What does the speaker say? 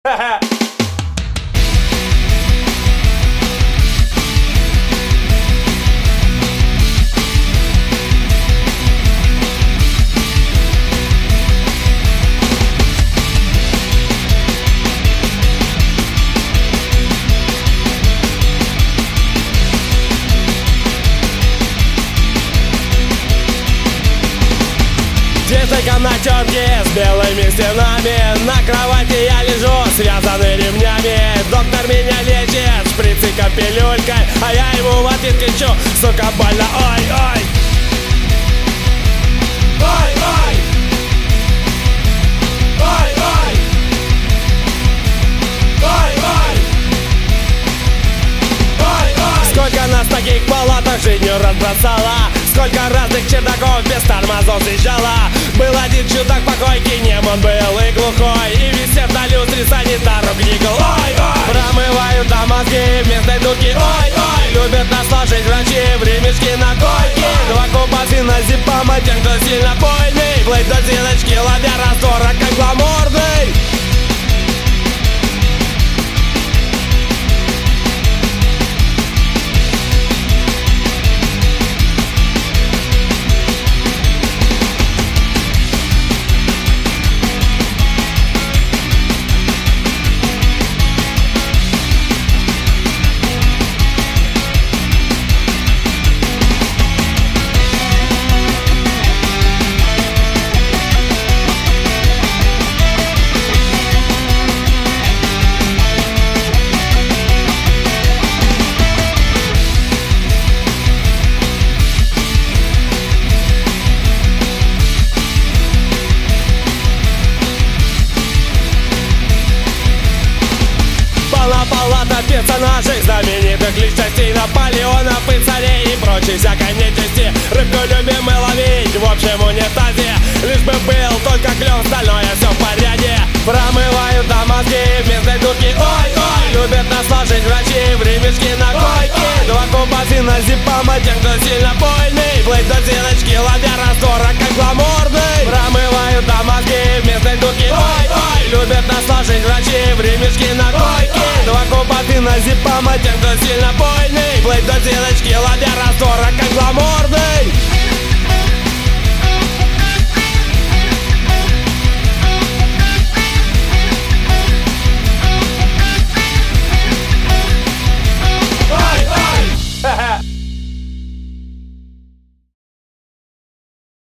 На терке с белыми стенами, на кровати я лежу, связанный ремнями. Доктор меня лечит шприцей капелюлькой, а я ему в ответ кричу: сука, больно, ой-ой. Ой-ой. Ой-ой. Ой-ой. Ой-ой. Сколько нас в таких палатах жизнью разбросала, сколько разных чердаков без тормозов съезжала. Был один чудак по койке, нем он был и глухой, и висит на люстре санитару гникал. Ой-ой. Промывают до мозги вместо дудки. Ой-ой. Любят нас ложить врачи в ремешки на койке. Два куба феназепама тем, кто сильно больный, вплоть до зелочки, ловя раствора, как гламурный. Палата персонажей, знаменитых личностей, Наполеонов и царей и прочей всякой нечисти. Рыбку любим мы ловить в общем унитазе, лишь бы был только клёв, остальное все в порядке. Промывают до мозги вместо дудки. Ой-ой. Любят нас ложить врачи в ремешки на койке. Два куба феназепама тем, кто сильно больный, вплоть до зелочки, ловя раствора, как гламурный. Промывают до мозги вместо дудки. Ой-ой. Любят нас ложить врачи в ремешки на койке. Два куба феназепама тем, кто сильно больный, вплоть до зелочки, ловя раствора, как гламурный.